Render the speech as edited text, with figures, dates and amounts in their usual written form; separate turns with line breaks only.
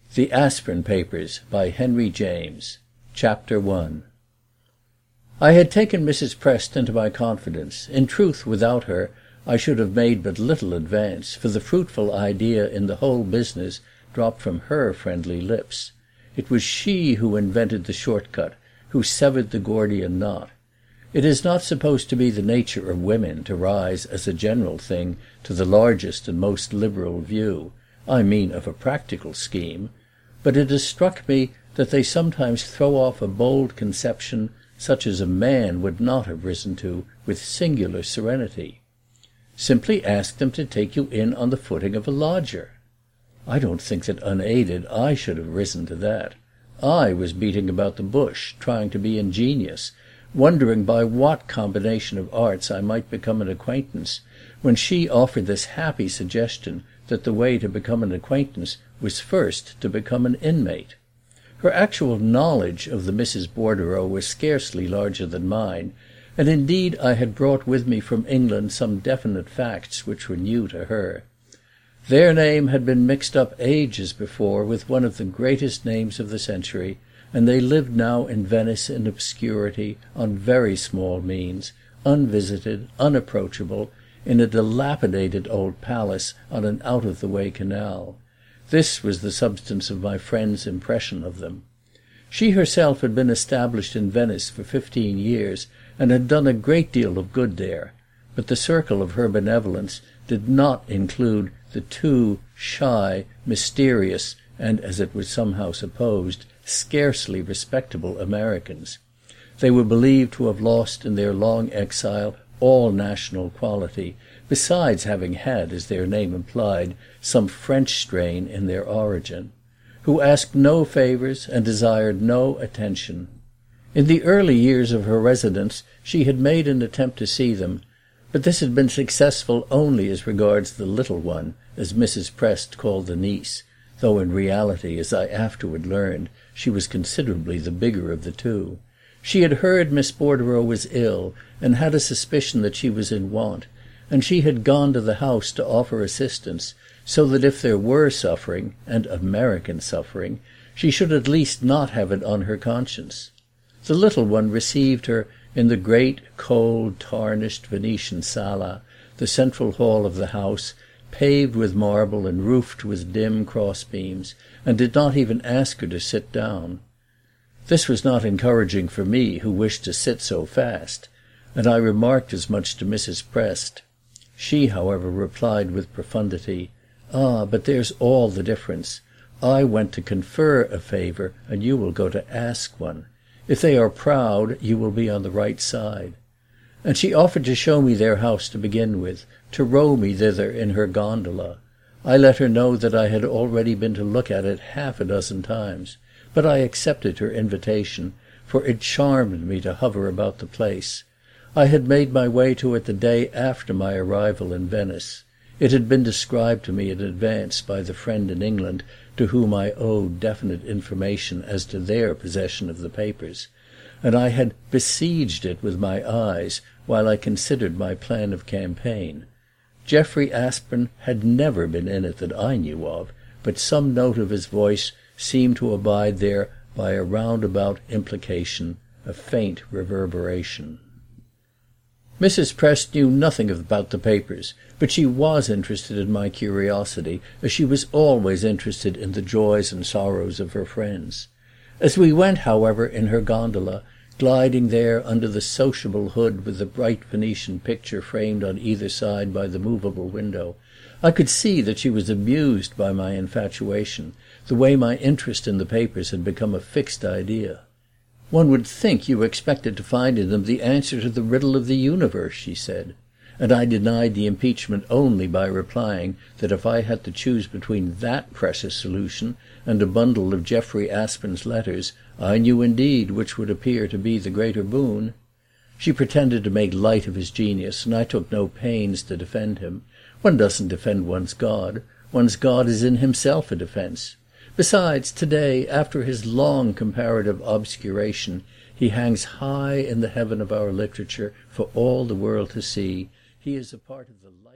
The Aspern Papers by Henry James. Chapter 1. I had taken Mrs. Prest into my confidence. In truth, without her, I should have made but little advance, for the fruitful idea in the whole business dropped from her friendly lips. It was she who invented the short-cut, who severed the Gordian knot. It is not supposed to be the nature of women to rise, as a general thing, to the largest and most liberal view, I mean of a practical scheme, but it has struck me that they sometimes throw off a bold conception, such as a man would not have risen to, with singular serenity. Simply ask them to take you in on the footing of a lodger. I don't think that unaided I should have risen to that. I was beating about the bush, trying to be ingenious, wondering by what combination of arts I might become an acquaintance, when she offered this happy suggestion that the way to become an acquaintance was first to become an inmate. Her actual knowledge of the Mrs. Bordereau was scarcely larger than mine, and indeed I had brought with me from England some definite facts which were new to her. Their name had been mixed up ages before with one of the greatest names of the century, and they lived now in Venice in obscurity, on very small means, unvisited, unapproachable, in a dilapidated old palace on an out-of-the-way canal. This was the substance of my friend's impression of them. She herself had been established in Venice for 15 years, and had done a great deal of good there, but the circle of her benevolence did not include the too shy, mysterious, and, as it was somehow supposed, scarcely respectable Americans. They were believed to have lost in their long exile all national quality, besides having had, as their name implied, some French strain in their origin, who asked no favours and desired no attention. In the early years of her residence she had made an attempt to see them, but this had been successful only as regards the little one, as Mrs. Prest called the niece, though in reality, as I afterward learned, she was considerably the bigger of the two. She had heard Miss Bordereau was ill, and had a suspicion that she was in want, and she had gone to the house to offer assistance, so that if there were suffering, and American suffering, she should at least not have it on her conscience. The little one received her in the great, cold, tarnished Venetian sala, the central hall of the house, paved with marble and roofed with dim cross-beams, and did not even ask her to sit down. This was not encouraging for me, who wished to sit so fast, and I remarked as much to Mrs. Prest. She, however, replied with profundity, "Ah, but there's all the difference. I went to confer a favour, and you will go to ask one. If they are proud, you will be on the right side." And she offered to show me their house to begin with, to row me thither in her gondola. I let her know that I had already been to look at it half a dozen times, but I accepted her invitation, for it charmed me to hover about the place. I had made my way to it the day after my arrival in Venice. It had been described to me in advance by the friend in England to whom I owed definite information as to their possession of the papers, and I had besieged it with my eyes while I considered my plan of campaign. Geoffrey Aspern had never been in it that I knew of, but some note of his voice seemed to abide there by a roundabout implication, a faint reverberation. Mrs. Prest knew nothing about the papers, but she was interested in my curiosity, as she was always interested in the joys and sorrows of her friends. As we went, however, in her gondola, gliding there under the sociable hood with the bright Venetian picture framed on either side by the movable window, I could see that she was amused by my infatuation, the way my interest in the papers had become a fixed idea. "One would think you expected to find in them the answer to the riddle of the universe," she said, and I denied the impeachment only by replying that if I had to choose between that precious solution and a bundle of Geoffrey Aspern's letters, I knew indeed which would appear to be the greater boon. She pretended to make light of his genius, and I took no pains to defend him. One doesn't defend one's God. One's God is in himself a defence. Besides, today, after his long comparative obscuration, he hangs high in the heaven of our literature for all the world to see. He is a part of the life.